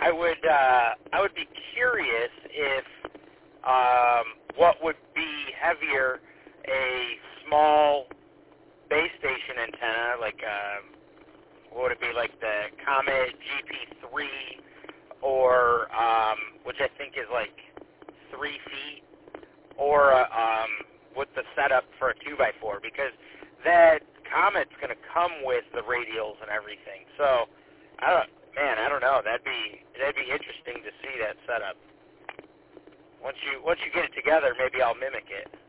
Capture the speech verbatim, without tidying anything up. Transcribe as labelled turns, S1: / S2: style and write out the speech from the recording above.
S1: I would uh, I would be curious if um, what would be heavier, a small base station antenna, like um, what would it be, like the Comet G P three, or um, which I think is like three feet, or uh, um, with the setup for a two by four, because that Comet's going to come with the radials and everything. So, I don't, man, I don't know. That'd be that'd be interesting to see that setup. Once you once you get it together, maybe I'll mimic it.